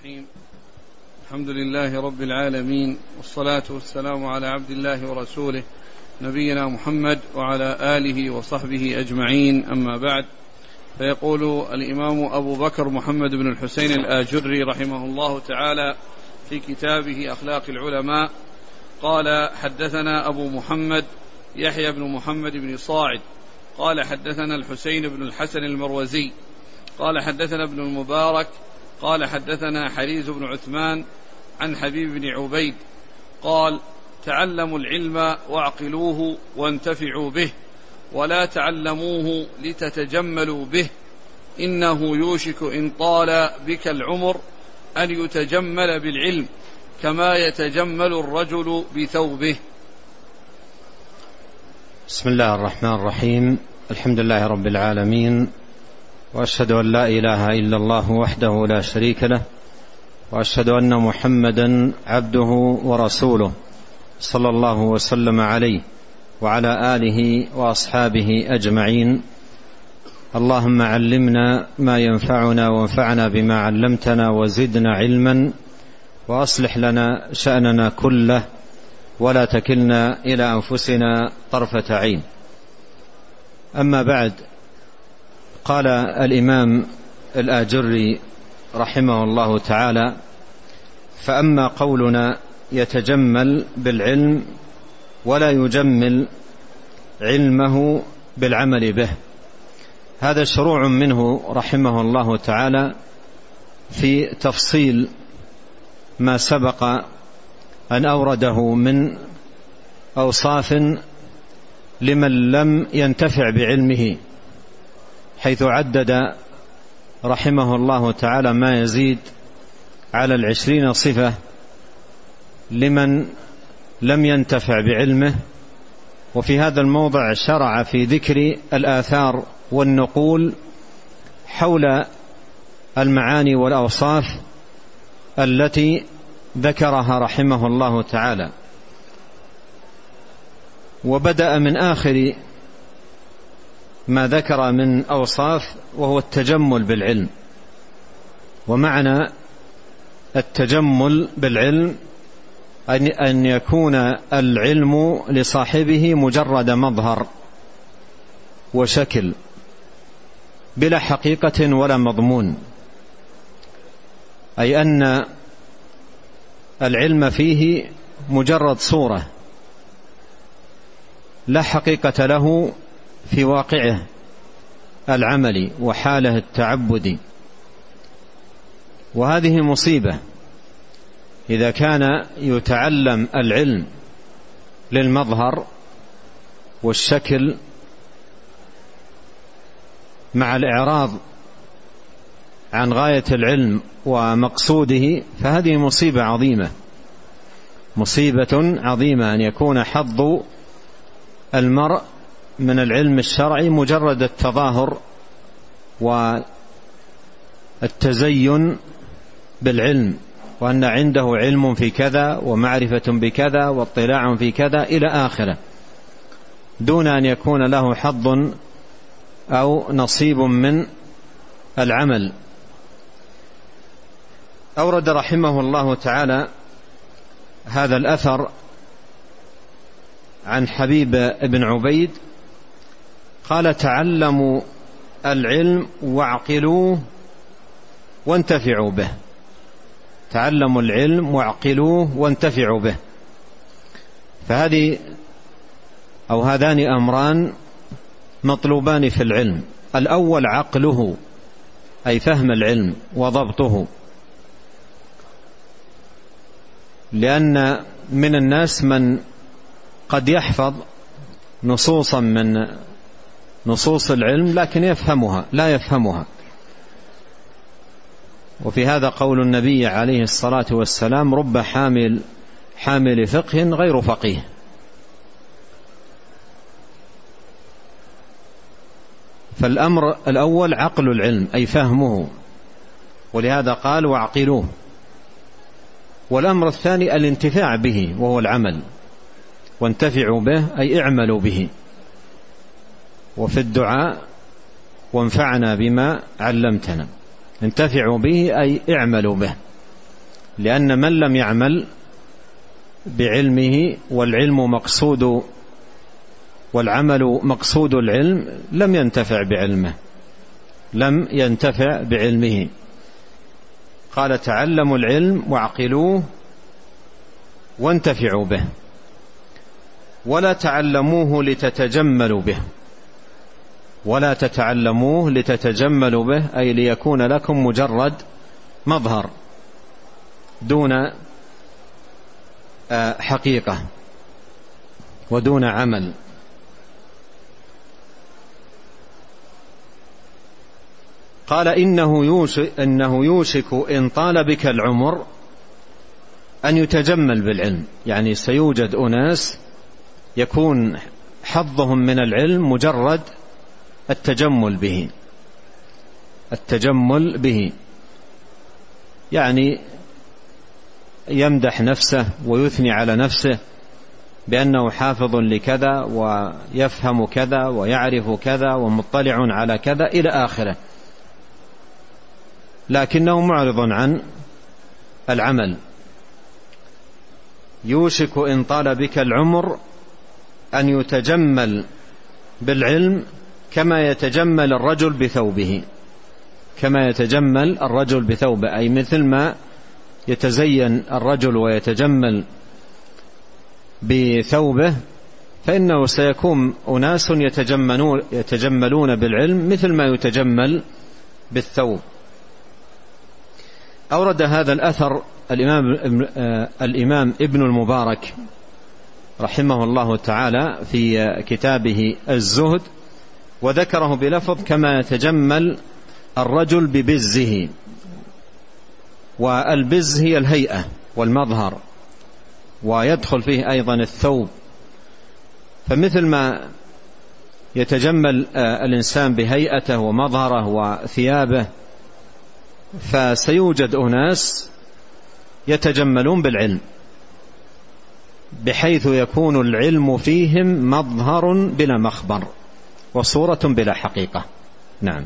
الرحيم. الحمد لله رب العالمين، والصلاة والسلام على عبد الله ورسوله نبينا محمد وعلى آله وصحبه أجمعين، أما بعد. فيقول الإمام أبو بكر محمد بن الحسين الآجري رحمه الله تعالى في كتابه أخلاق العلماء قال: حدثنا أبو محمد يحيى بن محمد بن صاعد قال: حدثنا الحسين بن الحسن المروزي قال: حدثنا ابن المبارك قال: حدثنا حريز بن عثمان عن حبيب بن عبيد قال: تعلموا العلم واعقلوه وانتفعوا به، ولا تعلموه لتتجملوا به، إنه يوشك إن طال بك العمر أن يتجمل بالعلم كما يتجمل الرجل بثوبه. بسم الله الرحمن الرحيم. الحمد لله رب العالمين، وأشهد أن لا إله إلا الله وحده لا شريك له، وأشهد أن محمدا عبده ورسوله صلى الله وسلم عليه وعلى آله وأصحابه أجمعين. اللهم علمنا ما ينفعنا وانفعنا بما علمتنا وزدنا علما، وأصلح لنا شأننا كله ولا تكلنا إلى أنفسنا طرفة عين. أما بعد، قال الإمام الآجري رحمه الله تعالى: فأما قولنا يتجمل بالعلم ولا يجمل علمه بالعمل به، هذا شروع منه رحمه الله تعالى في تفصيل ما سبق أن أورده من أوصاف لمن لم ينتفع بعلمه، حيث عدد رحمه الله تعالى ما يزيد على 20 صفة لمن لم ينتفع بعلمه. وفي هذا الموضع شرع في ذكر الآثار والنقول حول المعاني والأوصاف التي ذكرها رحمه الله تعالى، وبدأ من آخر ما ذكر من أوصاف، وهو التجمل بالعلم. ومعنى التجمل بالعلم أن يكون العلم لصاحبه مجرد مظهر وشكل بلا حقيقة ولا مضمون، أي أن العلم فيه مجرد صورة لا حقيقة له في واقعه العملي وحاله التعبدي. وهذه مصيبة إذا كان يتعلم العلم للمظهر والشكل مع الإعراض عن غاية العلم ومقصوده، فهذه مصيبة عظيمة، مصيبة عظيمة أن يكون حظ المرء من العلم الشرعي مجرد التظاهر والتزين بالعلم، وأن عنده علم في كذا ومعرفة بكذا واطلاع في كذا إلى آخره، دون أن يكون له حظ أو نصيب من العمل. أورد رحمه الله تعالى هذا الأثر عن حبيب بن عبيد قال: تعلموا العلم واعقلوه وانتفعوا به. تعلموا العلم واعقلوه وانتفعوا به. فهذه أو هذان أمران مطلوبان في العلم: الأول عقله، أي فهم العلم وضبطه، لأن من الناس من قد يحفظ نصوصا من نصوص العلم لكن لا يفهمها. وفي هذا قول النبي عليه الصلاة والسلام: رب حامل فقه غير فقيه. فالأمر الأول عقل العلم، أي فهمه، ولهذا قال: واعقلوه. والأمر الثاني الانتفاع به، وهو العمل. وانتفعوا به أي اعملوا به. وفي الدعاء: وانفعنا بما علمتنا. انتفعوا به أي اعملوا به. لأن من لم يعمل بعلمه والعمل مقصود العلم لم ينتفع بعلمه. قال تعلموا العلم واعقلوه وانتفعوا به، ولا تعلموه لتتجملوا به، ولا تتعلموه لتتجملوا به، أي ليكون لكم مجرد مظهر دون حقيقة ودون عمل. قال إنه يوشك إن طال بك العمر أن يتجمل بالعلم، يعني سيوجد أناس يكون حظهم من العلم مجرد التجمل به، يعني يمدح نفسه ويثني على نفسه بأنه حافظ لكذا ويفهم كذا ويعرف كذا ومطلع على كذا إلى آخره، لكنه معرض عن العمل. يوشك إن طال بك العمر أن يتجمل بالعلم كما يتجمل الرجل بثوبه، أي مثل ما يتزين الرجل ويتجمل بثوبه، فإنه سيكون أناس يتجملون بالعلم مثل ما يتجمل بالثوب. أورد هذا الأثر الإمام ابن المبارك رحمه الله تعالى في كتابه الزهد، وذكره بلفظ كما يتجمل الرجل ببزه، والبز هي الهيئة والمظهر، ويدخل فيه أيضا الثوب. فمثل ما يتجمل الإنسان بهيئته ومظهره وثيابه، فسيوجد أناس يتجملون بالعلم بحيث يكون العلم فيهم مظهر بلا مخبر وصورة بلا حقيقة. نعم.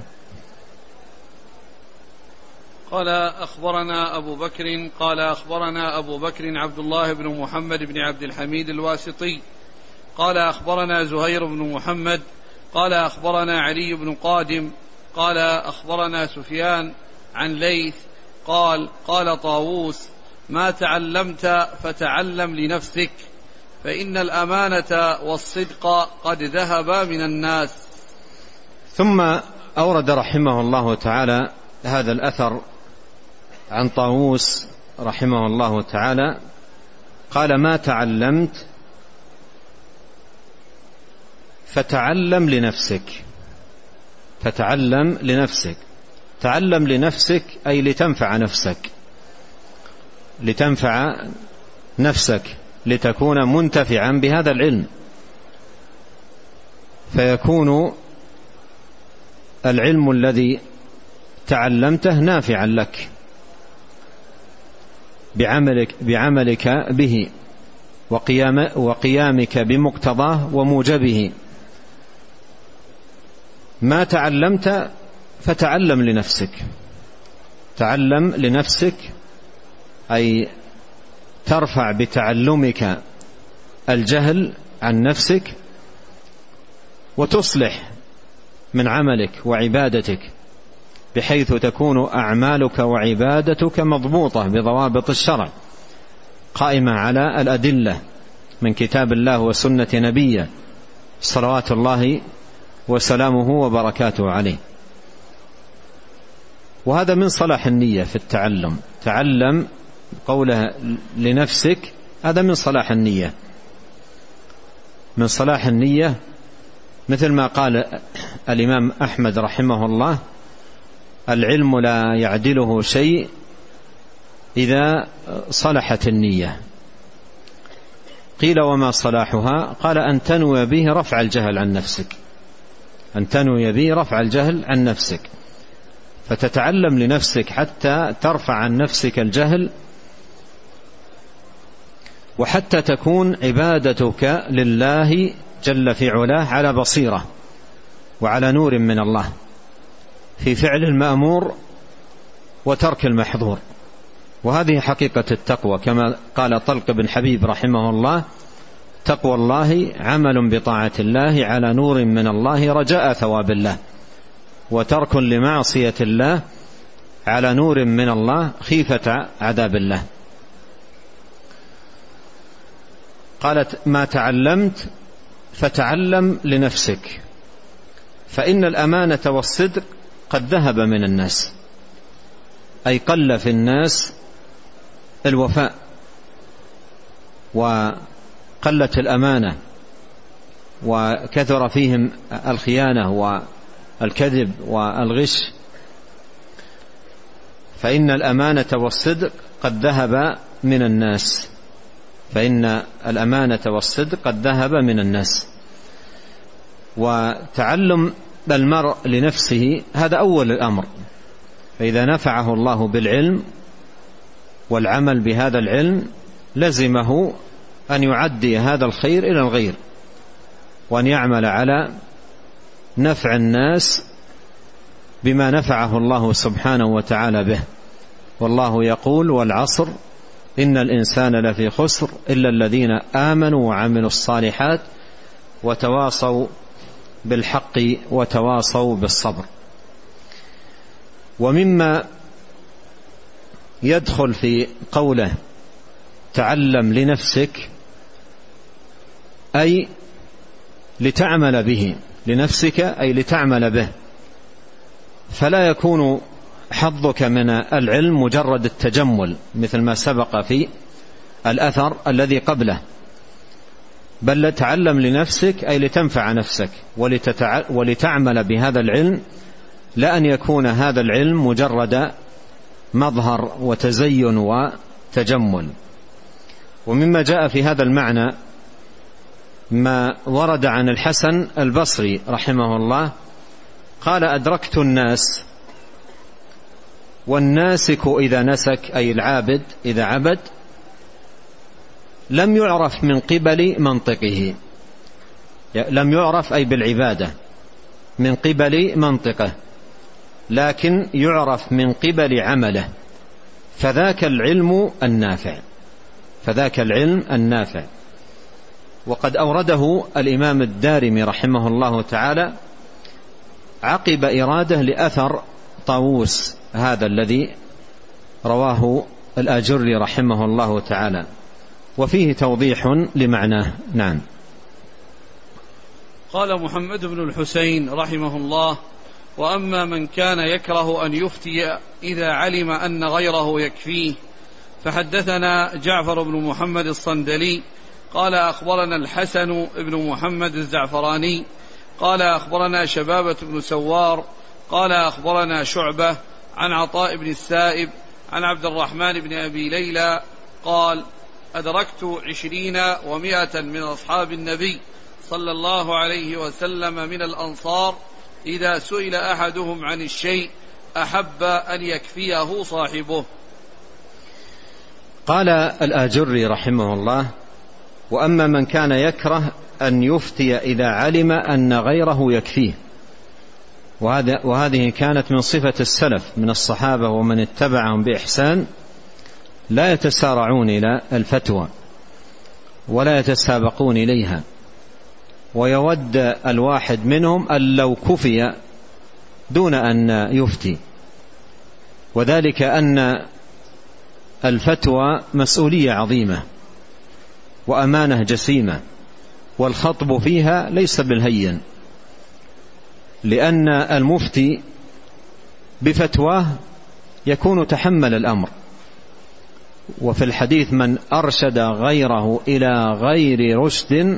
قال أخبرنا أبو بكر عبد الله بن محمد بن عبد الحميد الواسطي قال أخبرنا زهير بن محمد قال أخبرنا علي بن قادم قال أخبرنا سفيان عن ليث قال طاووس: ما تعلمت فتعلم لنفسك، فإن الأمانة والصدق قد ذهبا من الناس. ثم أورد رحمه الله تعالى هذا الأثر عن طاووس رحمه الله تعالى قال: ما تعلمت فتعلم لنفسك. تعلم لنفسك أي لتنفع نفسك لتكون منتفعا بهذا العلم، فيكون العلم الذي تعلمته نافعا لك بعملك به وقيامك بمقتضاه وموجبه. ما تعلمت فتعلم لنفسك أي ترفع بتعلمك الجهل عن نفسك، وتصلح من عملك وعبادتك بحيث تكون أعمالك وعبادتك مضبوطة بضوابط الشرع قائمة على الأدلة من كتاب الله وسنة نبيه صلوات الله وسلامه وبركاته عليه. وهذا من صلاح النية في التعلم. تعلم قوله لنفسك، هذا من صلاح النية، مثل ما قال الإمام أحمد رحمه الله: العلم لا يعدله شيء إذا صلحت النية. قيل: وما صلاحها؟ قال: أن تنوي به رفع الجهل عن نفسك، فتتعلم لنفسك حتى ترفع عن نفسك الجهل، وحتى تكون عبادتك لله جل في علاه على بصيرة وعلى نور من الله في فعل المأمور وترك المحظور، وهذه حقيقة التقوى، كما قال طلق بن حبيب رحمه الله: تقوى الله عمل بطاعة الله على نور من الله رجاء ثواب الله، وترك لمعصية الله على نور من الله خيفة عذاب الله. قالت: ما تعلمت فتعلم لنفسك، فإن الأمانة والصدق قد ذهب من الناس، أي قل في الناس الوفاء، وقلت الأمانة، وكثر فيهم الخيانة والكذب والغش. فإن الأمانة والصدق قد ذهب من الناس، فإن الأمانة والصدق قد ذهب من الناس. وتعلم المرء لنفسه هذا أول الأمر، فإذا نفعه الله بالعلم والعمل بهذا العلم لزمه أن يعدي هذا الخير إلى الغير، وأن يعمل على نفع الناس بما نفعه الله سبحانه وتعالى به. والله يقول: والعصر إن الإنسان لفي خسر إلا الذين آمنوا وعملوا الصالحات وتواصوا بالحق وتواصوا بالصبر. ومما يدخل في قوله تعلم لنفسك، أي لتعمل به، لنفسك أي لتعمل به، فلا يكون حظك من العلم مجرد التجمل مثل ما سبق في الأثر الذي قبله، بل تعلم لنفسك أي لتنفع نفسك ولتعمل بهذا العلم، لا أن يكون هذا العلم مجرد مظهر وتزين وتجمل. ومما جاء في هذا المعنى ما ورد عن الحسن البصري رحمه الله قال: أدركت الناس، والناسك إذا نسك أي العابد إذا عبد لم يعرف من قبل منطقه، لم يعرف أي بالعبادة من قبل منطقه، لكن يعرف من قبل عمله، فذاك العلم النافع، فذاك العلم النافع. وقد أورده الإمام الدارمي رحمه الله تعالى عقب إراده لأثر طاووس هذا الذي رواه الآجري رحمه الله تعالى، وفيه توضيح لمعناه. نعم. قال محمد بن الحسين رحمه الله: وأما من كان يكره أن يفتي إذا علم أن غيره يكفيه، فحدثنا جعفر بن محمد الصندلي قال أخبرنا الحسن بن محمد الزعفراني قال أخبرنا شبابة بن سوار قال أخبرنا شعبة عن عطاء بن السائب عن عبد الرحمن بن أبي ليلى قال: أدركت 20 و100 من أصحاب النبي صلى الله عليه وسلم من الأنصار إذا سئل أحدهم عن الشيء أحب أن يكفيه صاحبه. قال الآجري رحمه الله: وأما من كان يكره أن يفتي إذا علم أن غيره يكفيه، وهذه كانت من صفة السلف من الصحابة ومن اتبعهم بإحسان، لا يتسارعون إلى الفتوى ولا يتسابقون إليها، ويود الواحد منهم أن لو كفي دون أن يفتي، وذلك أن الفتوى مسؤولية عظيمة وأمانة جسيمة، والخطب فيها ليس بالهين، لأن المفتي بفتواه يكون تحمل الأمر. وفي الحديث: من أرشد غيره إلى غير رشد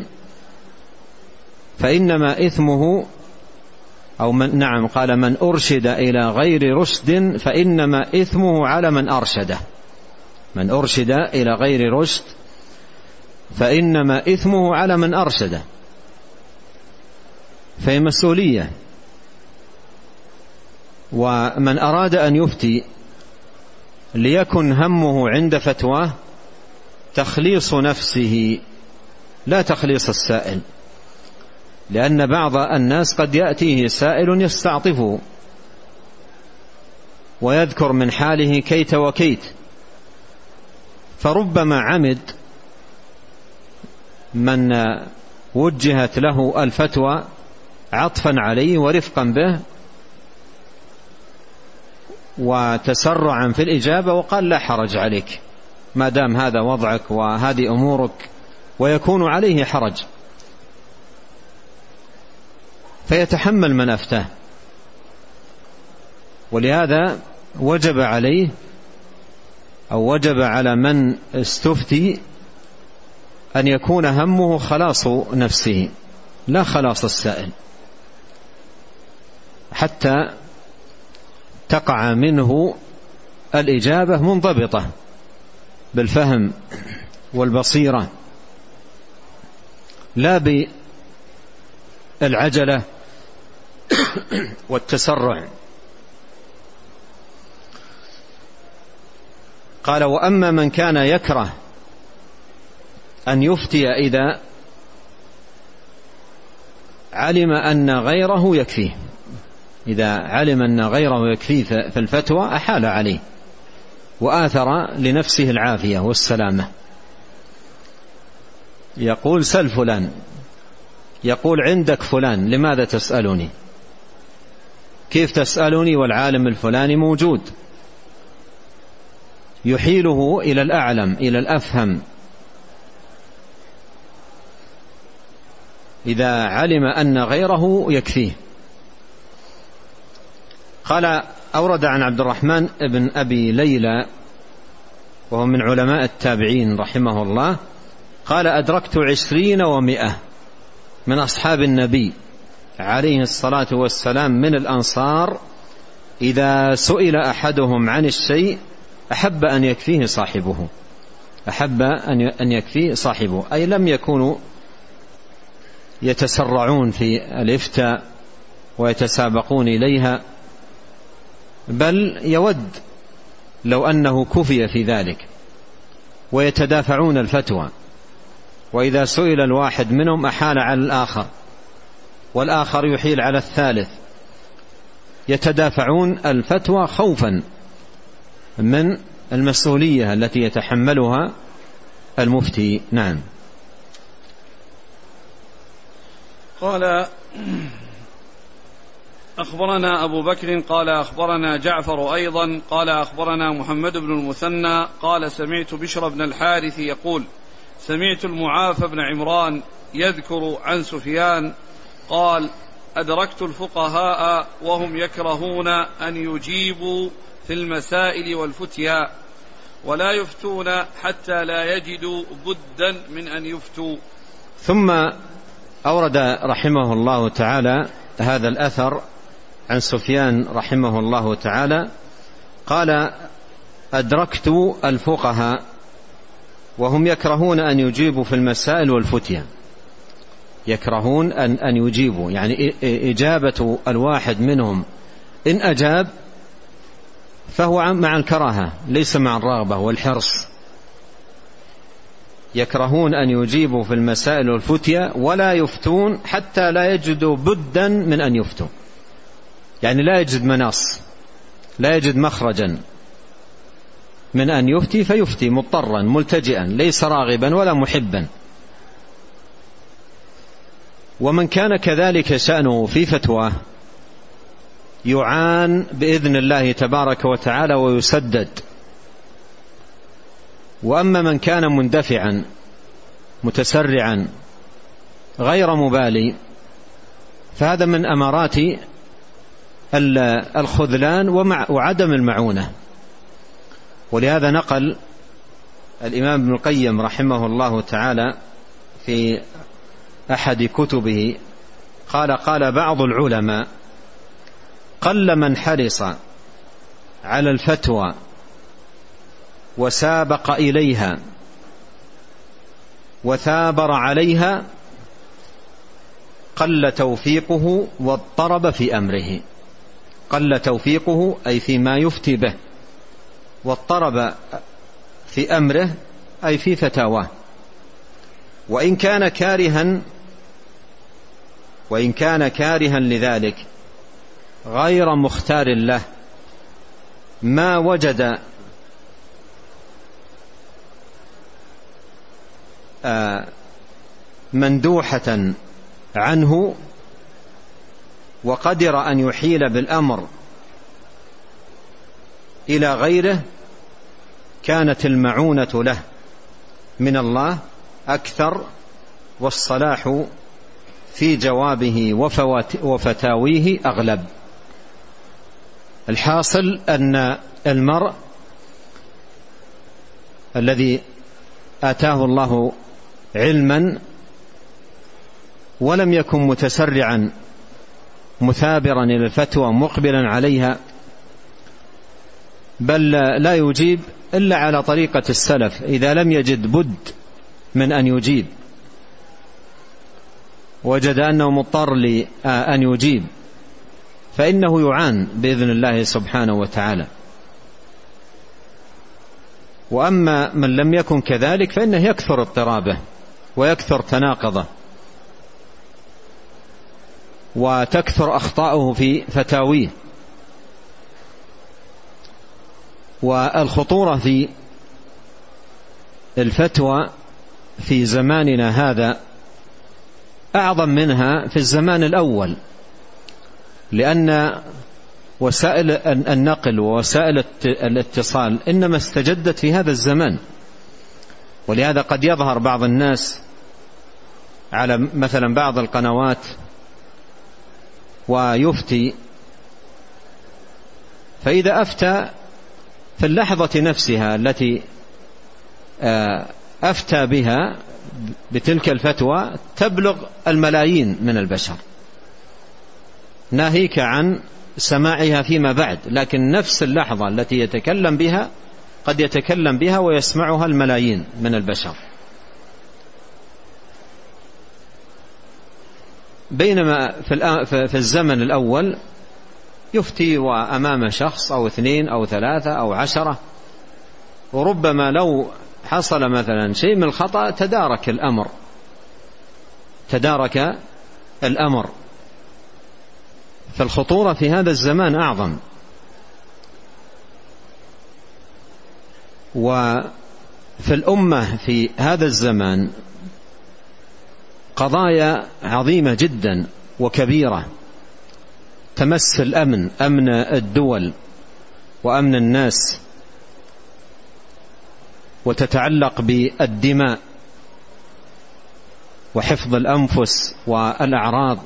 فإنما إثمه، أو نعم قال: من أرشد إلى غير رشد فإنما إثمه على من أرشده، من أرشد إلى غير رشد فإنما إثمه على من أرشده. فهي مسؤولية. ومن أراد أن يفتي ليكن همه عند فتواه تخليص نفسه لا تخليص السائل، لأن بعض الناس قد يأتيه سائل يستعطفه ويذكر من حاله كيت وكيت، فربما عمد من وجهت له الفتوى عطفا عليه ورفقا به وتسرعا في الإجابة وقال لا حرج عليك ما دام هذا وضعك وهذه أمورك، ويكون عليه حرج فيتحمل من أفتاه. ولهذا وجب عليه أو وجب على من استفتي أن يكون همه خلاص نفسه لا خلاص السائل، حتى تقع منه الإجابة منضبطة بالفهم والبصيرة لا بالعجلة والتسرع. قال: وأما من كان يكره أن يفتي إذا علم أن غيره يكفيه، إذا علم أن غيره يكفيه في الفتوى أحال عليه وآثر لنفسه العافية والسلامة. يقول: سل فلان، يقول: عندك فلان لماذا تسألني؟ كيف تسألني والعالم الفلاني موجود؟ يحيله إلى الأعلم إلى الأفهم إذا علم أن غيره يكفيه. قال: أورد عن عبد الرحمن بن أبي ليلى وهو من علماء التابعين رحمه الله، قال: أدركت 20 و100 من أصحاب النبي عليه الصلاة والسلام من الأنصار إذا سئل أحدهم عن الشيء أحب أن يكفيه صاحبه، أحب أن يكفيه صاحبه، أي لم يكونوا يتسرعون في الإفتاء ويتسابقون إليها، بل يود لو أنه كفي في ذلك، ويتدافعون الفتوى، وإذا سئل الواحد منهم أحال على الآخر والآخر يحيل على الثالث، يتدافعون الفتوى خوفا من المسؤولية التي يتحملها المفتي. نعم. قال: أخبرنا أبو بكر قال أخبرنا جعفر أيضا قال أخبرنا محمد بن المثنى قال سمعت بشر بن الحارث يقول: سمعت المعافى بن عمران يذكر عن سفيان قال: أدركت الفقهاء وهم يكرهون أن يجيبوا في المسائل والفتيا ولا يفتون حتى لا يجدوا بدا من أن يفتوا. ثم أورد رحمه الله تعالى هذا الأثر عن سفيان رحمه الله تعالى قال: أدركت الفقهاء وهم يكرهون أن يجيبوا في المسائل والفتيا. يكرهون أن يجيبوا، يعني إجابة الواحد منهم إن أجاب فهو مع الكراهة ليس مع الرغبة والحرص. يكرهون أن يجيبوا في المسائل والفتيا ولا يفتون حتى لا يجدوا بدا من أن يفتوا، يعني لا يجد مناص، لا يجد مخرجا من أن يفتي فيفتي مضطرا ملتجئا ليس راغبا ولا محبا. ومن كان كذلك شأنه في فتواه يعان بإذن الله تبارك وتعالى ويسدد. وأما من كان مندفعا متسرعا غير مبالي فهذا من أمارات الخذلان وعدم المعونة. ولهذا نقل الإمام ابن القيم رحمه الله تعالى في أحد كتبه قال بعض العلماء: قل من حرص على الفتوى وسابق إليها وثابر عليها قل توفيقه واضطرب في أمره. قل توفيقه أي فيما يفتي به، واضطرب في أمره أي في فتاواه. وإن كان كارها لذلك غير مختار له ما وجد مندوحة عنه وقدر أن يحيل بالأمر إلى غيره كانت المعونة له من الله أكثر، والصلاح في جوابه وفتاويه أغلب. الحاصل أن المرء الذي آتاه الله علما ولم يكن متسرعا مثابرا إلى الفتوى مقبلا عليها، بل لا يجيب إلا على طريقة السلف إذا لم يجد بد من أن يجيب، وجد أنه مضطر لأن يجيب، فإنه يعان بإذن الله سبحانه وتعالى. وأما من لم يكن كذلك فإنه يكثر اضطرابه ويكثر تناقضه وتكثر أخطاؤه في فتاويه. والخطورة في الفتوى في زماننا هذا أعظم منها في الزمان الأول، لأن وسائل النقل ووسائل الاتصال إنما استجدت في هذا الزمان. ولهذا قد يظهر بعض الناس على مثلا بعض القنوات ويفتي، فإذا أفتى في اللحظة نفسها التي أفتى بها بتلك الفتوى تبلغ الملايين من البشر، ناهيك عن سماعها فيما بعد، لكن نفس اللحظة التي يتكلم بها قد يتكلم بها ويسمعها الملايين من البشر. بينما في الزمن الأول يفتي وأمام شخص أو 2 أو 3 أو 10، وربما لو حصل مثلا شيء من الخطأ تدارك الأمر. فالخطورة في هذا الزمان أعظم. وفي الأمة في هذا الزمان قضايا عظيمة جدا وكبيرة تمس الأمن، أمن الدول وأمن الناس، وتتعلق بالدماء وحفظ الأنفس والأعراض،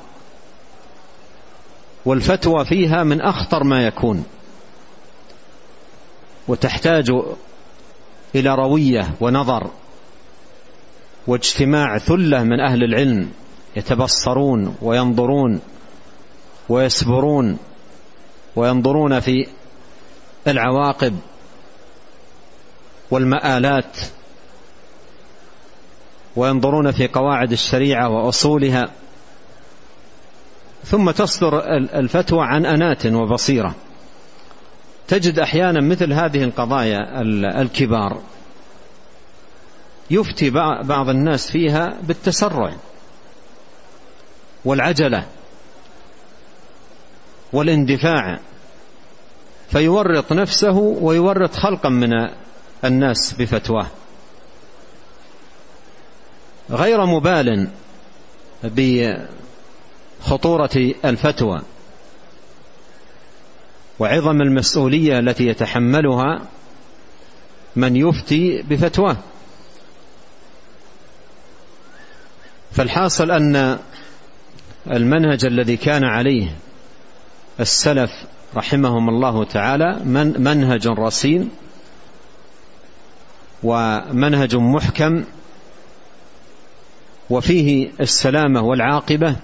والفتوى فيها من أخطر ما يكون، وتحتاج إلى روية ونظر واجتماع ثلة من أهل العلم يتبصرون وينظرون ويسبرون وينظرون في العواقب والمآلات، وينظرون في قواعد الشريعة وأصولها، ثم تصدر الفتوى عن أنات وبصيرة. تجد أحيانا مثل هذه القضايا الكبار يفتي بعض الناس فيها بالتسرع والعجلة والاندفاع، فيورط نفسه ويورط خلقا من الناس بفتواه، غير مبال بخطورة الفتوى وعظم المسؤولية التي يتحملها من يفتي بفتواه. فالحاصل أن المنهج الذي كان عليه السلف رحمهم الله تعالى منهج رصين ومنهج محكم، وفيه السلامة والعاقبة،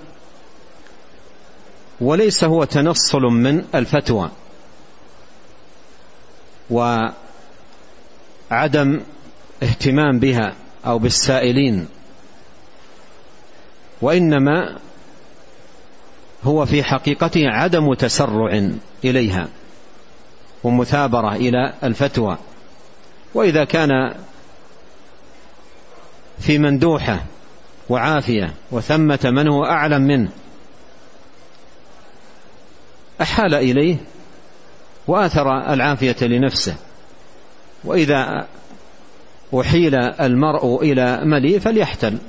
وليس هو تنصل من الفتوى وعدم اهتمام بها أو بالسائلين، وإنما هو في حقيقته عدم تسرع إليها ومثابرة إلى الفتوى. وإذا كان في مندوحة وعافية وثمة من هو أعلم منه أحال إليه وآثر العافية لنفسه، وإذا أحيل المرء إلى مليء فليحتل،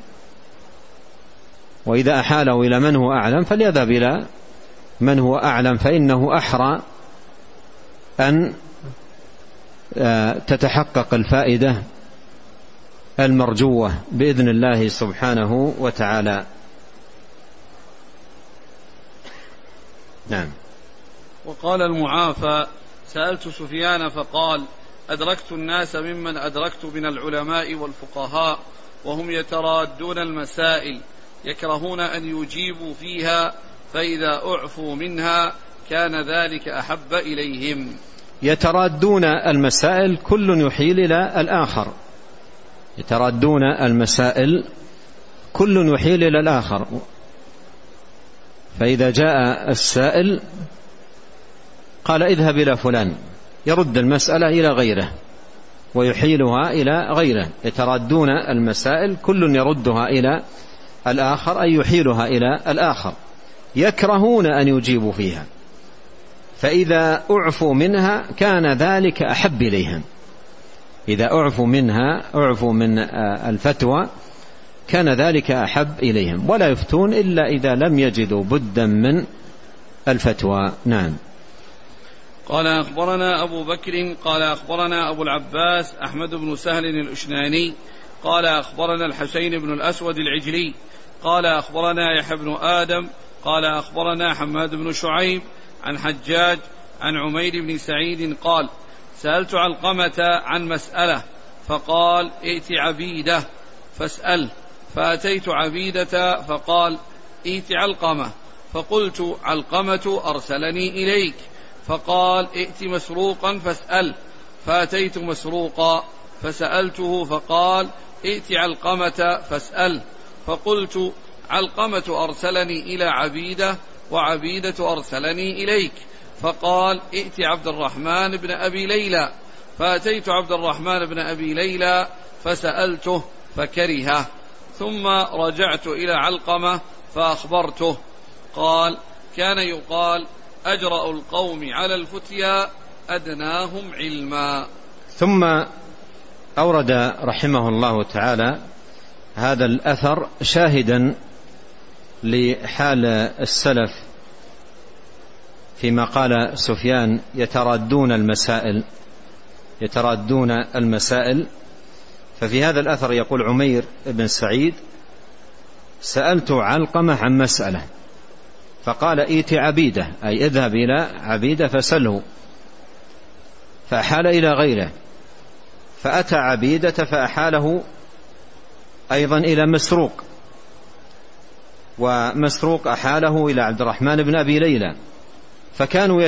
وإذا أحاله إلى من هو أعلم فليذهب إلى من هو أعلم، فإنه أحرى أن تتحقق الفائدة المرجوة بإذن الله سبحانه وتعالى. نعم. وقال المعافى: سألت سفيان فقال: أدركت الناس ممن أدركت من العلماء والفقهاء وهم يترادون المسائل، يكرهون أن يجيبوا فيها، فإذا أعفوا منها كان ذلك أحب إليهم. يترادون المسائل، كل يحيل إلى الآخر، يترادون المسائل كل يحيل إلى الآخر، فإذا جاء السائل قال اذهب إلى فلان، يرد المسألة إلى غيره ويحيلها إلى غيره. يترادون المسائل كل يردها إلى الآخر أي يحيلها إلى الآخر، يكرهون أن يجيبوا فيها، فإذا أعفوا منها كان ذلك أحب إليهم. إذا أعفوا منها، أعفوا من الفتوى، كان ذلك أحب إليهم، ولا يفتون إلا إذا لم يجدوا بدا من الفتوى. نعم. قال أخبرنا أبو بكر قال أخبرنا أبو العباس أحمد بن سهل الأشناني قال أخبرنا الحسين بن الأسود العجلي قال أخبرنا يحيى بن آدم قال أخبرنا حماد بن شعيب عن حجاج عن عمير بن سعيد قال: سألت علقمة عن مسألة فقال: ائت عبيدة فاسأل، فأتيت عبيدة فقال: ائت علقمة، فقلت: علقمة أرسلني إليك، فقال: ائت مسروقا فاسأل، فأتيت مسروقا فسألته فقال: ائت علقمة فاسأل، فقلت: علقمة أرسلني إلى عبيدة وعبيدة أرسلني إليك، فقال: ائت عبد الرحمن بن أبي ليلى، فأتيت عبد الرحمن بن أبي ليلى فسألته فكرهه، ثم رجعت إلى علقمة فأخبرته، قال: كان يقال: أجرأ القوم على الفتيا أدناهم علما. ثم أورد رحمه الله تعالى هذا الأثر شاهدا لحال السلف فيما قال سفيان: يترادون المسائل. ففي هذا الأثر يقول عمير بن سعيد: سألت علقمة عن مسألة فقال: ائت عبيدة، أي اذهب إلى عبيدة فسله، فأحال إلى غيره، فأتى عبيدة فأحاله أيضا إلى مسروق، ومسروق أحاله إلى عبد الرحمن بن أبي ليلى، فكانوا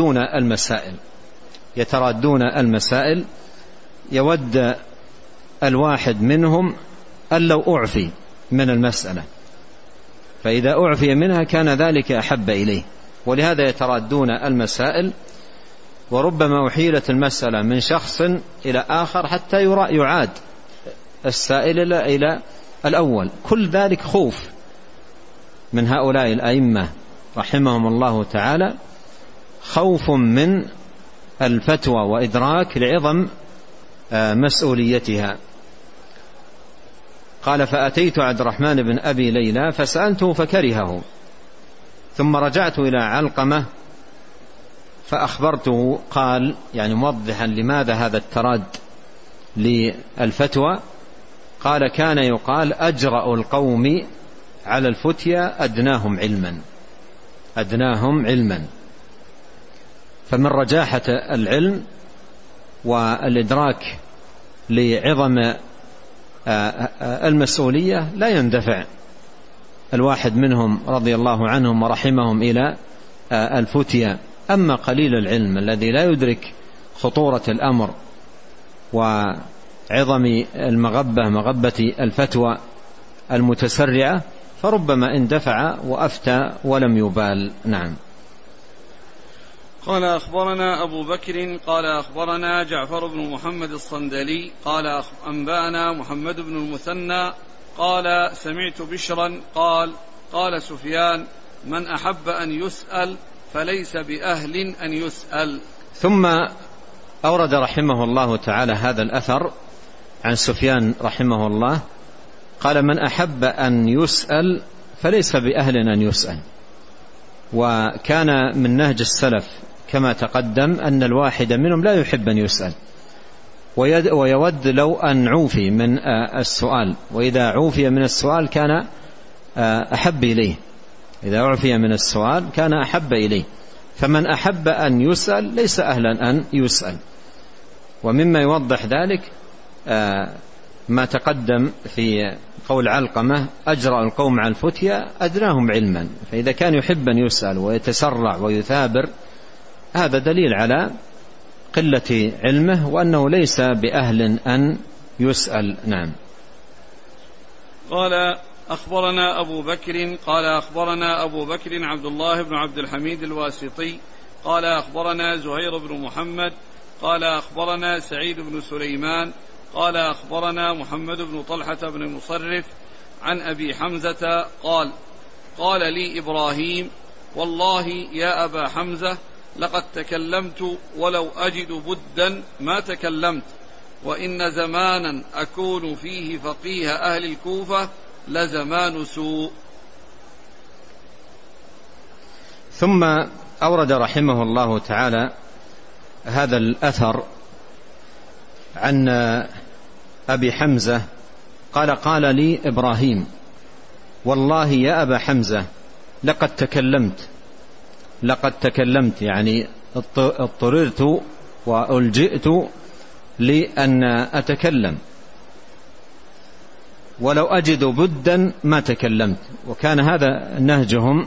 يترادون المسائل. يود الواحد منهم أن لو أعفي من المسألة، فإذا أعفي منها كان ذلك أحب إليه، ولهذا يترادون المسائل. وربما أحيلت المسألة من شخص إلى آخر حتى يعاد السائل إلى الأول. كل ذلك خوف من هؤلاء الأئمة رحمهم الله تعالى، خوف من الفتوى وإدراك لعظم مسؤوليتها. قال: فأتيت عبد الرحمن بن أبي ليلى فسألته فكرهه، ثم رجعت إلى علقمة فأخبرته. قال يعني موضحا لماذا هذا التراد للفتوى، قال: كان يقال: أجرأ القوم على الفتيا أدناهم علما. فمن رجاحة العلم والإدراك لعظم المسؤولية لا يندفع الواحد منهم رضي الله عنهم ورحمهم إلى الفتيا. أما قليل العلم الذي لا يدرك خطورة الأمر وعظم مغبة الفتوى المتسرعة، فربما اندفع وأفتى ولم يبال. نعم. قال: أخبرنا أبو بكر قال أخبرنا جعفر بن محمد الصندلي قال أنبأنا محمد بن المثنى قال: سمعت بشرا قال سفيان: من أحب أن يسأل فليس بأهل أن يسأل. ثم أورد رحمه الله تعالى هذا الأثر عن سفيان رحمه الله قال: من أحب أن يسأل فليس بأهل أن يسأل. وكان من نهج السلف كما تقدم أن الواحد منهم لا يحب أن يسأل، ويود لو أن عوفي من السؤال، وإذا عوفي من السؤال كان أحب إليه، إذا عوفي من السؤال كان أحب إليه. فمن أحب أن يسأل ليس أهلا أن يسأل. ومما يوضح ذلك ما تقدم في قول علقمة: أجرأ القوم على الفتيا أدناهم علما. فإذا كان يحب أن يسأل ويتسرع ويثابر هذا دليل على قلة علمه وأنه ليس بأهل أن يسأل. نعم. قال: أخبرنا أبو بكر قال أخبرنا أبو بكر عبد الله بن عبد الحميد الواسطي قال أخبرنا زهير بن محمد قال أخبرنا سعيد بن سليمان قال أخبرنا محمد بن طلحة بن مصرف عن أبي حمزة قال: قال لي إبراهيم: والله يا أبا حمزة لقد تكلمت ولو أجد بدا ما تكلمت، وإن زمانا أكون فيه فقيه أهل الكوفة لزمان سوء. ثم أورد رحمه الله تعالى هذا الأثر عن أبي حمزة قال: قال لي إبراهيم: والله يا أبا حمزة لقد تكلمت يعني اضطررت وألجئت لأن أتكلم، ولو أجد بدا ما تكلمت. وكان هذا نهجهم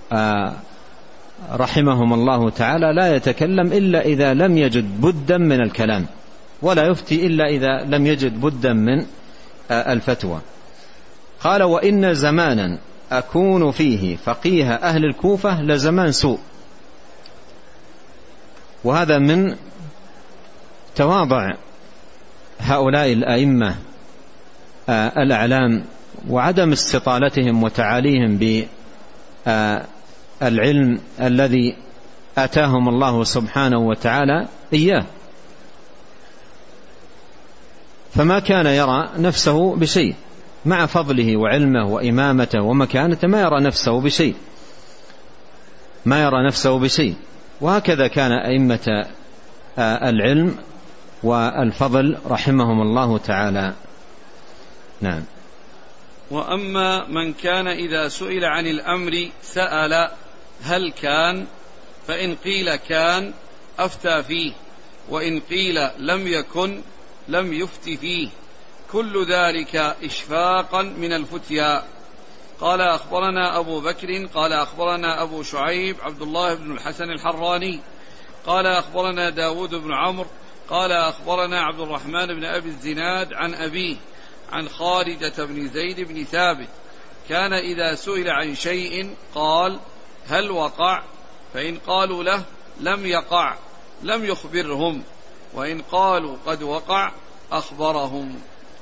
رحمهم الله تعالى، لا يتكلم إلا إذا لم يجد بدا من الكلام، ولا يفتي إلا إذا لم يجد بدا من الفتوى. قال: وإن زمانا أكون فيه فقيه أهل الكوفة لزمان سوء. وهذا من تواضع هؤلاء الأئمة الأعلام وعدم استطالتهم وتعاليهم بالعلم الذي آتاهم الله سبحانه وتعالى إياه. فما كان يرى نفسه بشيء مع فضله وعلمه وإمامته ومكانته، ما يرى نفسه بشيء. وهكذا كان أئمة العلم والفضل رحمهم الله تعالى. نعم. وأما من كان إذا سئل عن الأمر سأل هل كان، فإن قيل كان أفتى فيه، وإن قيل لم يكن لم يفت فيه، كل ذلك إشفاقا من الفتيا. قال: أخبرنا أبو بكر قال أخبرنا أبو شعيب عبد الله بن الحسن الحراني قال أخبرنا داود بن عمرو قال أخبرنا عبد الرحمن بن أبي الزناد عن أبيه عن خالدة بن زيد بن ثابت كان إذا سئل عن شيء قال: هل وقع؟ فإن قالوا له لم يقع لم يخبرهم، وإن قالوا قد وقع أخبرهم.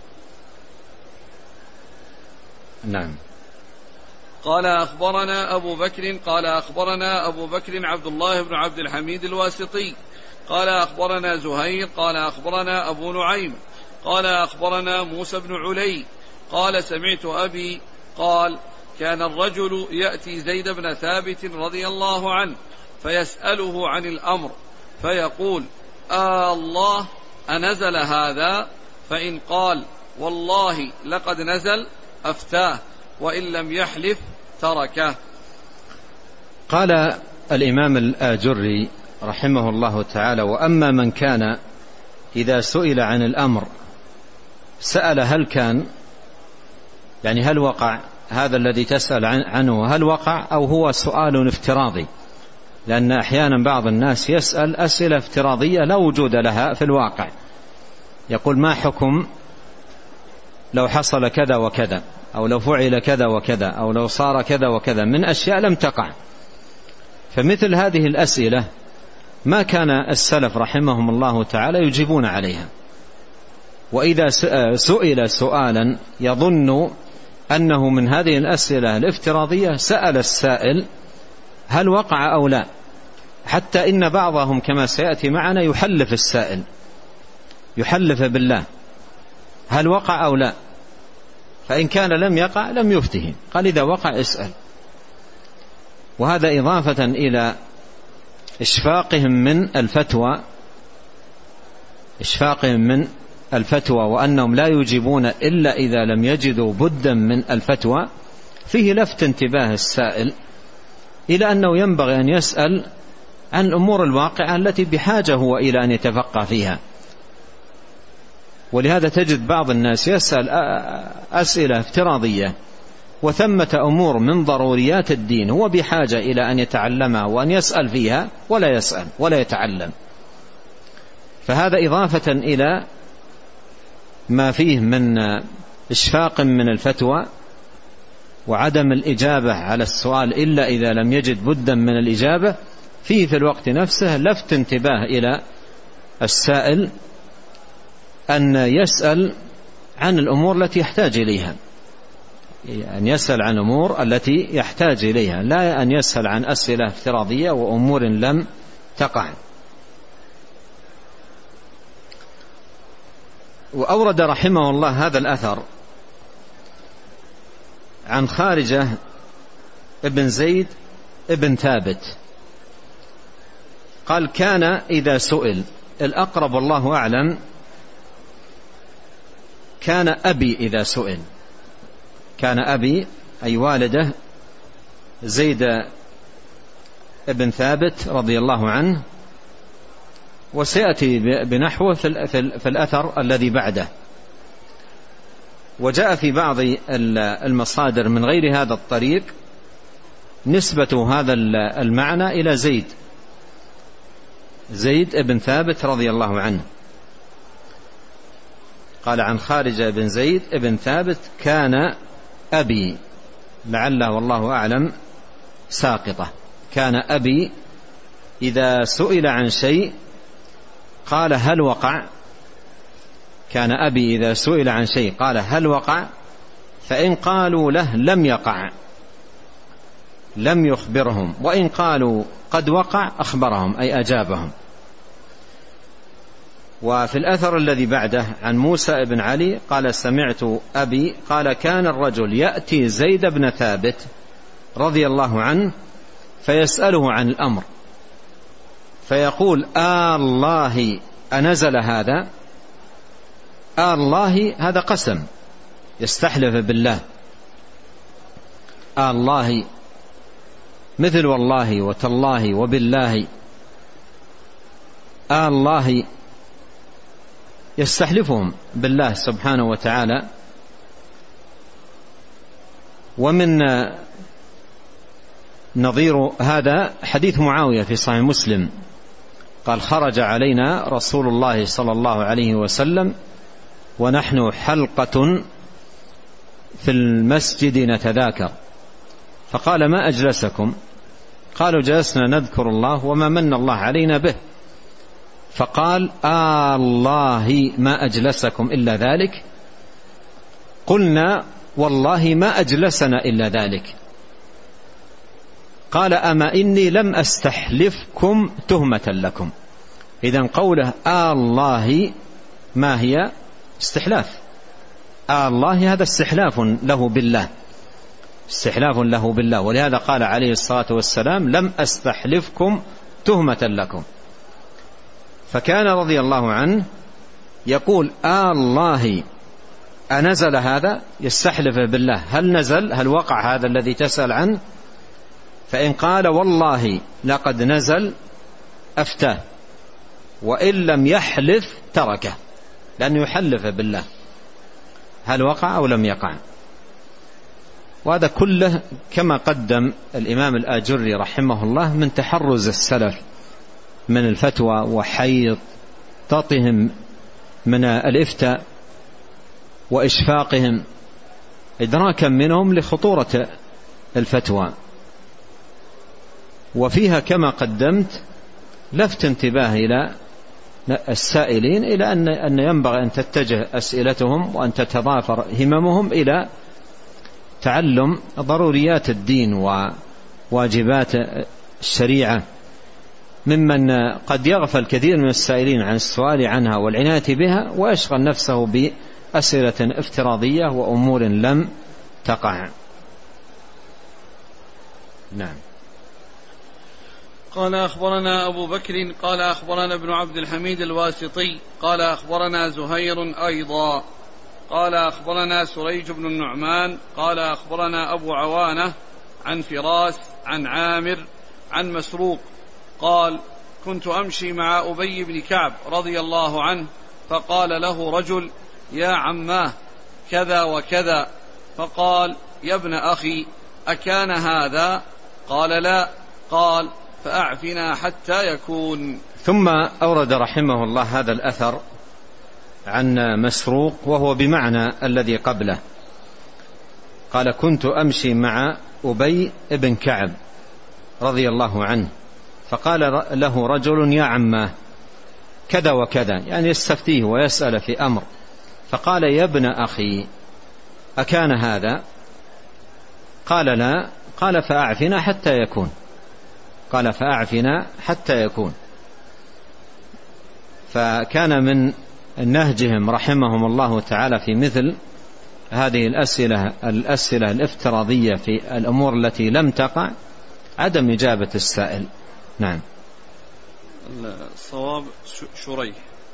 نعم. قال: أخبرنا أبو بكر قال أخبرنا أبو بكر عبد الله بن عبد الحميد الواسطي قال أخبرنا زهير قال أخبرنا أبو نعيم قال أخبرنا موسى بن علي قال: سمعت أبي قال: كان الرجل يأتي زيد بن ثابت رضي الله عنه فيسأله عن الأمر فيقول: الله أنزل هذا؟ فإن قال: والله لقد نزل أفتاه، وإن لم يحلف تركه. قال الإمام الآجري رحمه الله تعالى: وأما من كان إذا سئل عن الأمر سأل هل كان، يعني هل وقع هذا الذي تسأل عنه، هل وقع أو هو سؤال افتراضي، لأن أحيانا بعض الناس يسأل أسئلة افتراضية لا وجود لها في الواقع. يقول: ما حكم لو حصل كذا وكذا، أو لو فعل كذا وكذا، أو لو صار كذا وكذا، من أشياء لم تقع. فمثل هذه الأسئلة ما كان السلف رحمهم الله تعالى يجيبون عليها. وإذا سئل سؤالا يظن أنه من هذه الأسئلة الافتراضية سأل السائل هل وقع أو لا، حتى إن بعضهم كما سيأتي معنا يحلف السائل، يحلف بالله هل وقع أو لا، فإن كان لم يقع لم يفته، قال إذا وقع اسأل. وهذا إضافة إلى إشفاقهم من الفتوى وأنهم لا يجيبون إلا إذا لم يجدوا بدا من الفتوى، فيه لفت انتباه السائل إلى أنه ينبغي أن يسأل عن الأمور الواقعة التي بحاجة هو إلى أن يتفقه فيها. ولهذا تجد بعض الناس يسأل أسئلة افتراضية، وثمة أمور من ضروريات الدين هو بحاجة إلى أن يتعلمها وأن يسأل فيها ولا يسأل ولا يتعلم. فهذا إضافة إلى ما فيه من إشفاق من الفتوى وعدم الإجابة على السؤال إلا إذا لم يجد بدا من الإجابة، فيه في الوقت نفسه لفت انتباه إلى السائل أن يسأل عن الأمور التي يحتاج إليها، أن يسأل عن أمور التي يحتاج إليها، لا أن يسأل عن أسئلة افتراضية وأمور لم تقع. وأورد رحمه الله هذا الأثر عن خارجة ابن زيد ابن ثابت قال: كان إذا سئل، الأقرب الله أعلم كان أبي إذا سئل، كان أبي أي والده زيد ابن ثابت رضي الله عنه، وسيأتي بنحوه في الأثر الذي بعده. وجاء في بعض المصادر من غير هذا الطريق نسبة هذا المعنى إلى زيد ابن ثابت رضي الله عنه. قال عن خارجة بن زيد ابن ثابت: كان أبي، لعله والله أعلم ساقطة، كان أبي إذا سئل عن شيء قال: هل وقع؟ كان أبي إذا سئل عن شيء قال: هل وقع؟ فإن قالوا له لم يقع لم يخبرهم، وإن قالوا قد وقع أخبرهم أي أجابهم. وفي الأثر الذي بعده عن موسى بن علي قال: سمعت أبي قال: كان الرجل يأتي زيد بن ثابت رضي الله عنه فيسأله عن الأمر فيقول: الله أنزل هذا؟ الله هذا قسم، يستحلف بالله. الله مثل والله وتالله وبالله، الله يستحلفهم بالله سبحانه وتعالى. ومن نظير هذا حديث معاوية في صحيح مسلم قال: خرج علينا رسول الله صلى الله عليه وسلم ونحن حلقة في المسجد نتذاكر، فقال: ما أجلسكم؟ قالوا: جلسنا نذكر الله وما من الله علينا به. فقال: الله ما أجلسكم إلا ذلك؟ قلنا: والله ما أجلسنا إلا ذلك. قال: أما إني لم أستحلفكم تهمة لكم. إذن قوله الله ما هي؟ استحلاف. الله هذا استحلاف له بالله، استحلاف له بالله. ولهذا قال عليه الصلاة والسلام: لم أستحلفكم تهمة لكم. فكان رضي الله عنه يقول: الله أنزل هذا؟ يستحلف بالله، هل نزل؟ هل وقع هذا الذي تسأل عنه؟ فإن قال: والله لقد نزل أفتاه، وإن لم يحلف تركه، لأنه يحلف بالله هل وقع أو لم يقع. وهذا كله كما قدم الإمام الآجري رحمه الله من تحرز السلف من الفتوى وحيطتهم من الإفتاء وإشفاقهم إدراكا منهم لخطورة الفتوى. وفيها كما قدمت لفت انتباه إلى السائلين إلى أن ينبغي أن تتجه أسئلتهم وأن تتضافر هممهم إلى تعلم ضروريات الدين وواجبات الشريعة، ممن قد يغفل كثير من السائلين عن السؤال عنها والعناية بها ويشغل نفسه أسئلة افتراضية وأمور لم تقع. نعم. قال أخبرنا أبو بكر قال أخبرنا ابن عبد الحميد الواسطي قال أخبرنا زهير أيضا قال أخبرنا سريج بن النعمان قال أخبرنا أبو عوانة عن فراس عن عامر عن مسروق قال كنت أمشي مع أبي بن كعب رضي الله عنه فقال له رجل يا عماه كذا وكذا، فقال يا ابن أخي أكان هذا؟ قال لا. قال فأعفنا حتى يكون. ثم أورد رحمه الله هذا الأثر عن مسروق وهو بمعنى الذي قبله. قال كنت أمشي مع أبي بن كعب رضي الله عنه فقال له رجل يا عماه كذا وكذا، يعني يستفتيه ويسأل في أمر، فقال يا ابن أخي أكان هذا؟ قال لا. قال فأعفنا حتى يكون. قال فأعفنا حتى يكون. فكان من نهجهم رحمهم الله تعالى في مثل هذه الأسئلة الافتراضية في الأمور التي لم تقع عدم إجابة السائل. نعم. الصواب شريح،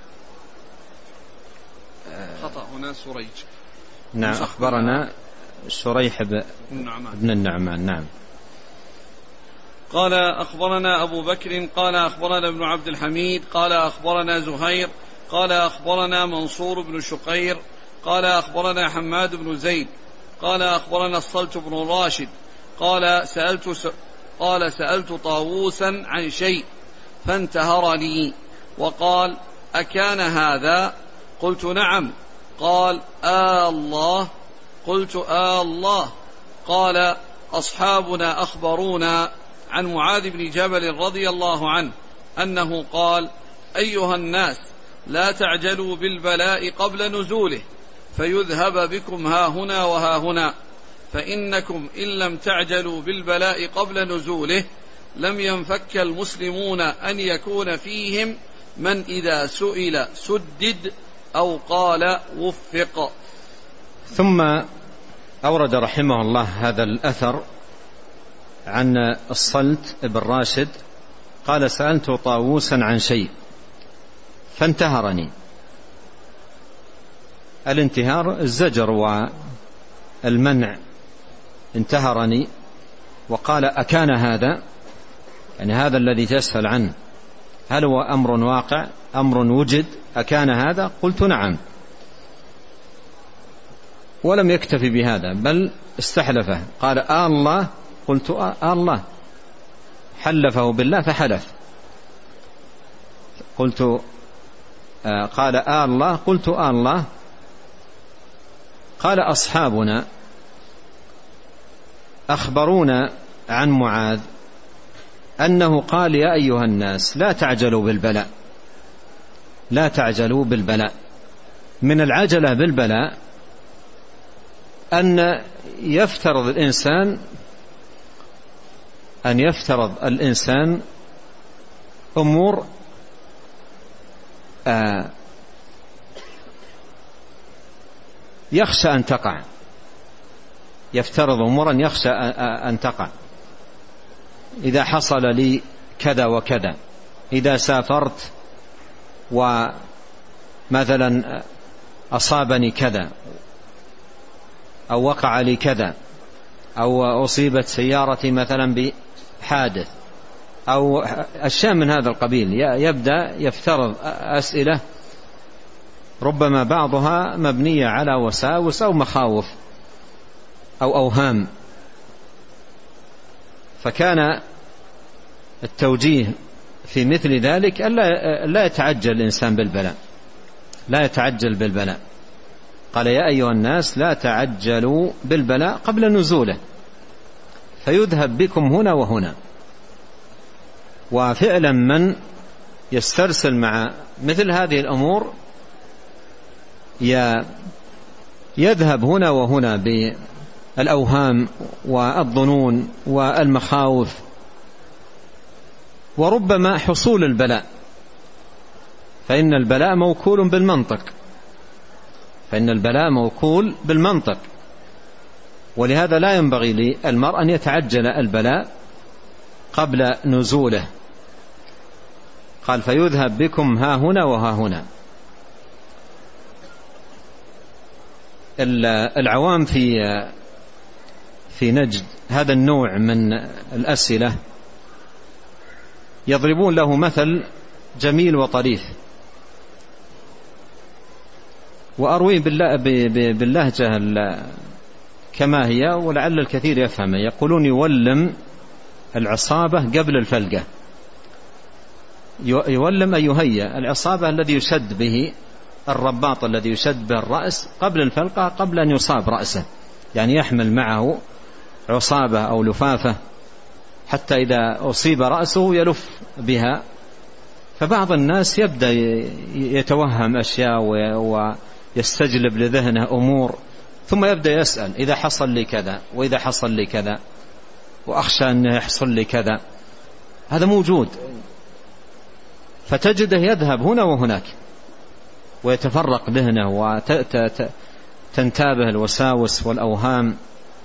خطأ هنا سريج. نعم. أخبرنا شريح بن النعمان. نعم. قال أخبرنا أبو بكر قال أخبرنا ابن عبد الحميد قال أخبرنا زهير قال أخبرنا منصور بن شقير قال أخبرنا حماد بن زيد قال أخبرنا الصلت بن راشد قال سألت طاووسا عن شيء فانتهرني وقال أكان هذا؟ قلت نعم. قال الله؟ قلت الله. قال أصحابنا أخبرونا عن معاذ بن جبل رضي الله عنه أنه قال أيها الناس لا تعجلوا بالبلاء قبل نزوله فيذهب بكم ها هنا وها هنا، فإنكم إن لم تعجلوا بالبلاء قبل نزوله لم ينفك المسلمون أن يكون فيهم من إذا سئل سدد أو قال وفق. ثم أورد رحمه الله هذا الأثر عن الصلت بن راشد قال سألت طاووسا عن شيء فانتهرني. الانتهار الزجر والمنع. انتهرني وقال أكان هذا؟ يعني هذا الذي تسأل عنه هل هو أمر واقع، أمر وجد؟ أكان هذا؟ قلت نعم. ولم يكتفي بهذا بل استحلفه قال الله؟ قلت الله. حلفه بالله فحلف. قلت قال الله؟ قلت الله. قال أصحابنا أخبرونا عن معاذ أنه قال يا أيها الناس لا تعجلوا بالبلاء. لا تعجلوا بالبلاء. من العجلة بالبلاء أن يفترض الإنسان أمور يخشى أن تقع. يفترض أمورا يخشى أن تقع. إذا حصل لي كذا وكذا، إذا سافرت ومثلا أصابني كذا أو وقع لي كذا أو أصيبت سيارتي مثلا بحادث أو أشياء من هذا القبيل، يبدأ يفترض أسئلة ربما بعضها مبنية على وساوس أو مخاوف أو أوهام. فكان التوجيه في مثل ذلك لا يتعجل الإنسان بالبلاء. لا يتعجل بالبلاء. قال يا أيها الناس لا تعجلوا بالبلاء قبل نزوله فيذهب بكم هنا وهنا. وفعلا من يسترسل مع مثل هذه الأمور يذهب هنا وهنا بالأوهام والظنون والمخاوف وربما حصول البلاء، فإن البلاء موكول بالمنطق. فإن البلاء موكول بالمنطق، ولهذا لا ينبغي للمرء أن يتعجل البلاء قبل نزوله. قال فيذهب بكم ها هنا وها هنا. العوام في نجد هذا النوع من الأسئلة يضربون له مثل جميل وطريف، وأرويه باللهجة كما هي ولعل الكثير يفهمه. يقولون يولم العصابة قبل الفلقة. يولم أي يهيأ العصابة الذي يشد به الرباط الذي يشد به الرأس قبل الفلقة، قبل أن يصاب رأسه، يعني يحمل معه عصابة أو لفافة حتى إذا أصيب رأسه يلف بها. فبعض الناس يبدأ يتوهم أشياء ويستجلب لذهنه أمور، ثم يبدأ يسأل إذا حصل لي كذا وإذا حصل لي كذا وأخشى أن يحصل لي كذا. هذا موجود، فتجده يذهب هنا وهناك ويتفرق ذهنه وتنتابه الوساوس والأوهام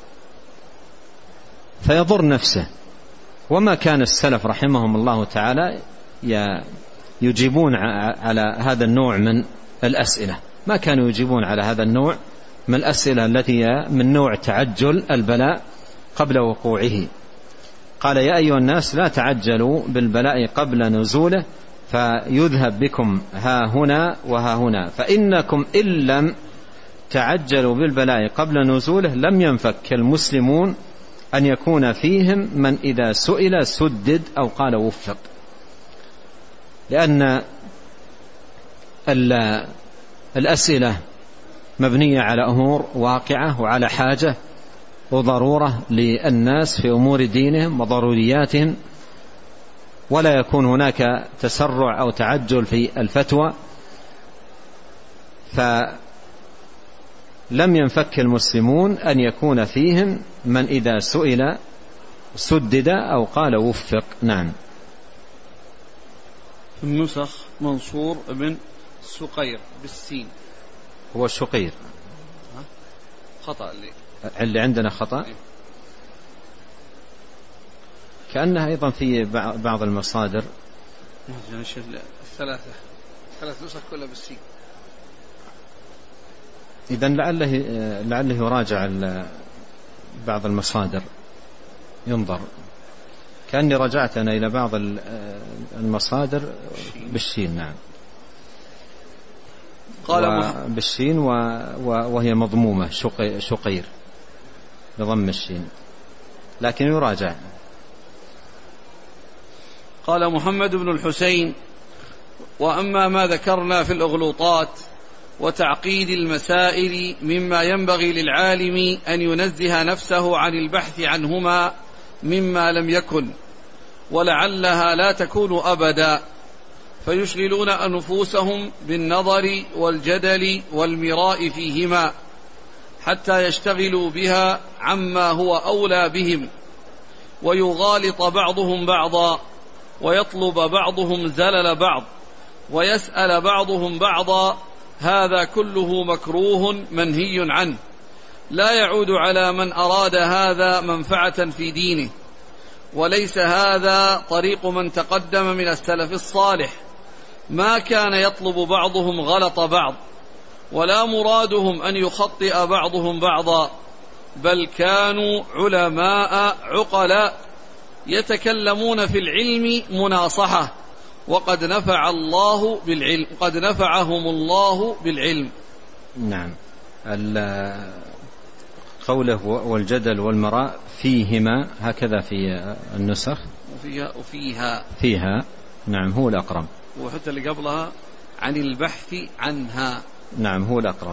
فيضر نفسه. وما كان السلف رحمهم الله تعالى يجيبون على هذا النوع من الأسئلة، ما كانوا يجيبون على هذا النوع من الأسئلة التي من نوع تعجل البلاء قبل وقوعه. قال يا أيها الناس لا تعجلوا بالبلاء قبل نزوله فيذهب بكم ها هنا وها هنا، فإنكم إن لم تعجلوا بالبلاء قبل نزوله لم ينفك المسلمون أن يكون فيهم من إذا سئل سدد أو قال وفق. لأن الأسئلة مبنية على أمور واقعة وعلى حاجة وضرورة للناس في أمور دينهم وضرورياتهم، ولا يكون هناك تسرع أو تعجل في الفتوى. فلم ينفك المسلمون أن يكون فيهم من إذا سئل سدد أو قال وفق. نعم. في النسخ منصور بن سقير بالسين، هو الشقير. خطأ اللي عندنا خطأ، كأنها أيضا في بعض المصادر ثلاث نسخ كلها بالسين. إذن لعله يراجع بعض المصادر ينظر. كأني رجعت أنا إلى بعض المصادر بالشين. نعم. قال بالشين وهي مضمومة شقير بضم الشين، لكن يراجع. قال محمد بن الحسين وأما ما ذكرنا في الأغلوطات وتعقيد المسائل مما ينبغي للعالم أن ينزه نفسه عن البحث عنهما مما لم يكن ولعلها لا تكون أبدا، فيشغلون أنفسهم بالنظر والجدل والمراء فيهما حتى يشتغلوا بها عما هو أولى بهم، ويغالط بعضهم بعضا، ويطلب بعضهم زلل بعض، ويسأل بعضهم بعضا. هذا كله مكروه منهي عنه، لا يعود على من أراد هذا منفعة في دينه، وليس هذا طريق من تقدم من السلف الصالح. ما كان يطلب بعضهم غلط بعض، ولا مرادهم أن يخطئ بعضهم بعضا، بل كانوا علماء عقلاء يتكلمون في العلم مناصحة، وقد نفعهم الله بالعلم. نعم. قوله والجدل والمراء فيهما هكذا في النسخ، فيها. نعم هو الأقرب، وحتى اللي قبلها عن البحث عنها. نعم هو الأقرب.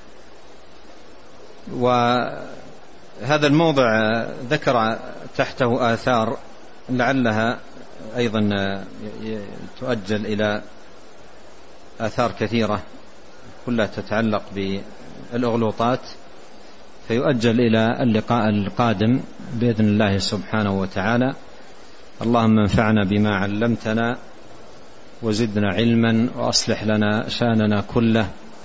وهذا الموضع ذكر تحته آثار لعلها أيضا تؤجل إلى آثار كثيرة كلها تتعلق بالأغلوطات، فيؤجل إلى اللقاء القادم بإذن الله سبحانه وتعالى. اللهم انفعنا بما علمتنا وزدنا علما وأصلح لنا شأننا كله،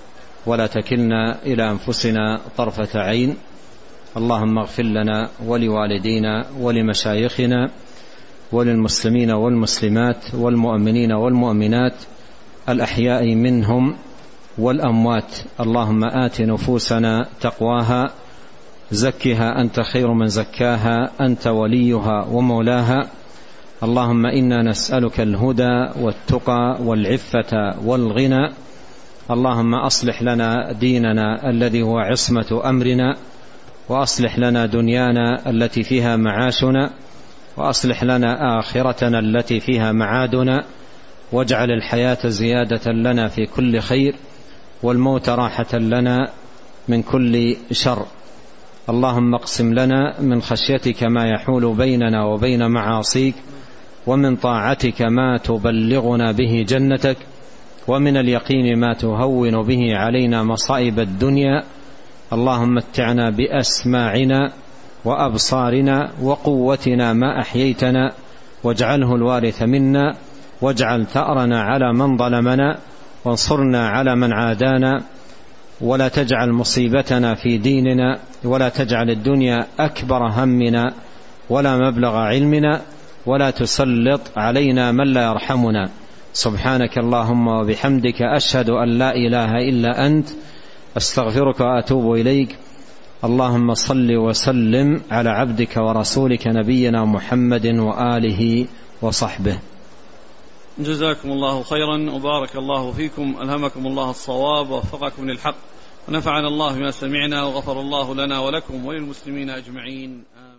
ولا تكلنا إلى أنفسنا طرفة عين. اللهم اغفر لنا ولوالدينا ولمشايخنا وللمسلمين والمسلمات والمؤمنين والمؤمنات الأحياء منهم والأموات. اللهم آت نفوسنا تقواها، زكها أنت خير من زكاها، أنت وليها ومولاها. اللهم إنا نسألك الهدى والتقى والعفة والغنى. اللهم أصلح لنا ديننا الذي هو عصمة أمرنا، وأصلح لنا دنيانا التي فيها معاشنا، وأصلح لنا آخرتنا التي فيها معادنا، واجعل الحياة زيادة لنا في كل خير، والموت راحة لنا من كل شر. اللهم اقسم لنا من خشيتك ما يحول بيننا وبين معاصيك، ومن طاعتك ما تبلغنا به جنتك، ومن اليقين ما تهون به علينا مصائب الدنيا. اللهم متعنا بأسماعنا وأبصارنا وقوتنا ما أحييتنا، واجعله الوارث منا، واجعل ثأرنا على من ظلمنا، وانصرنا على من عادانا، ولا تجعل مصيبتنا في ديننا، ولا تجعل الدنيا أكبر همنا ولا مبلغ علمنا، ولا تسلط علينا من لا يرحمنا. سبحانك اللهم وبحمدك، أشهد أن لا إله إلا أنت، أستغفرك وأتوب إليك. اللهم صل وسلم على عبدك ورسولك نبينا محمد وآله وصحبه. جزاكم الله خيرا وبارك الله فيكم، ألهمكم الله الصواب ووفقكم للحق، ونفعنا الله بما سمعنا، وغفر الله لنا ولكم وللمسلمين أجمعين.